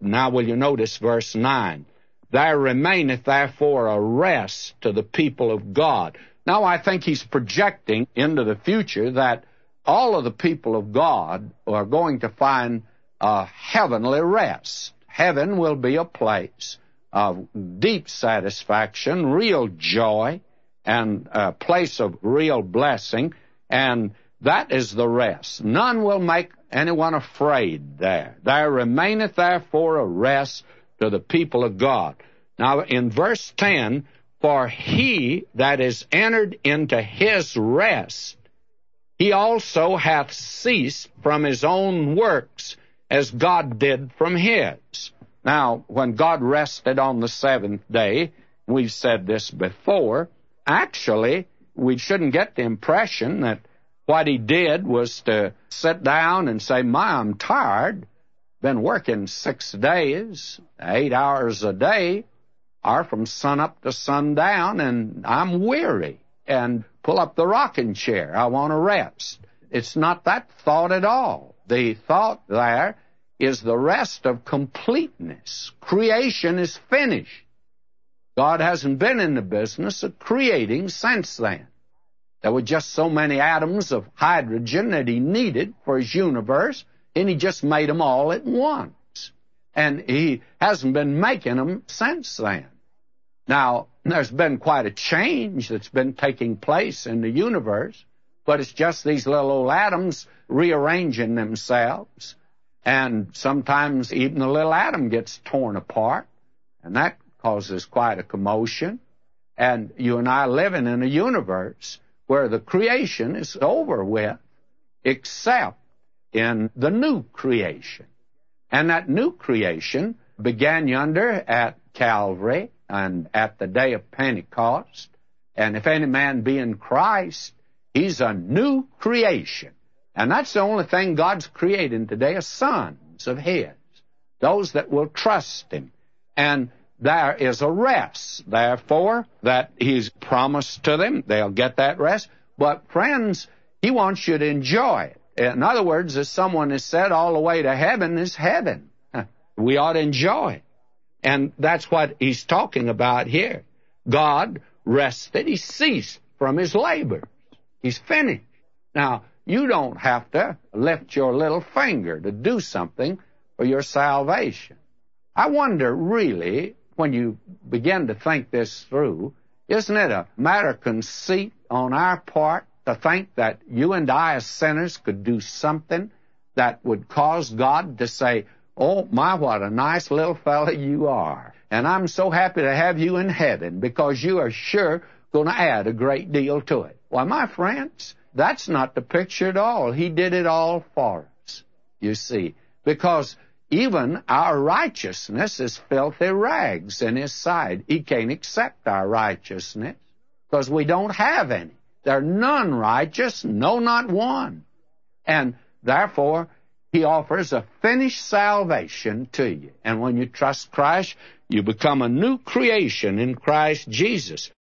Now will you notice verse 9? There remaineth therefore a rest to the people of God. Now I think he's projecting into the future that all of the people of God are going to find a heavenly rest. Heaven will be a place of deep satisfaction, real joy, and a place of real blessing, and that is the rest. None will make anyone afraid there. There remaineth therefore a rest to the people of God. Now in verse 10, for he that is entered into his rest, he also hath ceased from his own works, as God did from his. Now, when God rested on the seventh day, we've said this before, actually, we shouldn't get the impression that what he did was to sit down and say, I'm tired, been working 6 days, 8 hours a day, or from sun up to sundown, and I'm weary, and pull up the rocking chair, I want to rest. It's not that thought at all. The thought there is the rest of completeness. Creation is finished. God hasn't been in the business of creating since then. There were just so many atoms of hydrogen that he needed for his universe, and he just made them all at once. And he hasn't been making them since then. Now, there's been quite a change that's been taking place in the universe, but it's just these little old atoms rearranging themselves. And sometimes even the little atom gets torn apart, and that causes quite a commotion. And you and I are living in a universe where the creation is over with, except in the new creation. And that new creation began yonder at Calvary and at the day of Pentecost. And if any man be in Christ, he's a new creation. And that's the only thing God's creating today are sons of his, those that will trust him. And there is a rest, therefore, that he's promised to them. They'll get that rest. But, friends, he wants you to enjoy it. In other words, as someone has said, all the way to heaven is heaven. We ought to enjoy it. And that's what he's talking about here. God rested. He ceased from his labors. He's finished. Now, you don't have to lift your little finger to do something for your salvation. I wonder, really, when you begin to think this through, isn't it a matter of conceit on our part to think that you and I as sinners could do something that would cause God to say, oh, my, what a nice little fella you are, and I'm so happy to have you in heaven because you are sure going to add a great deal to it. Why, my friends, that's not the picture at all. He did it all for us, you see, because even our righteousness is filthy rags in his sight. He can't accept our righteousness because we don't have any. There are none righteous, no, not one. And therefore, he offers a finished salvation to you. And when you trust Christ, you become a new creation in Christ Jesus.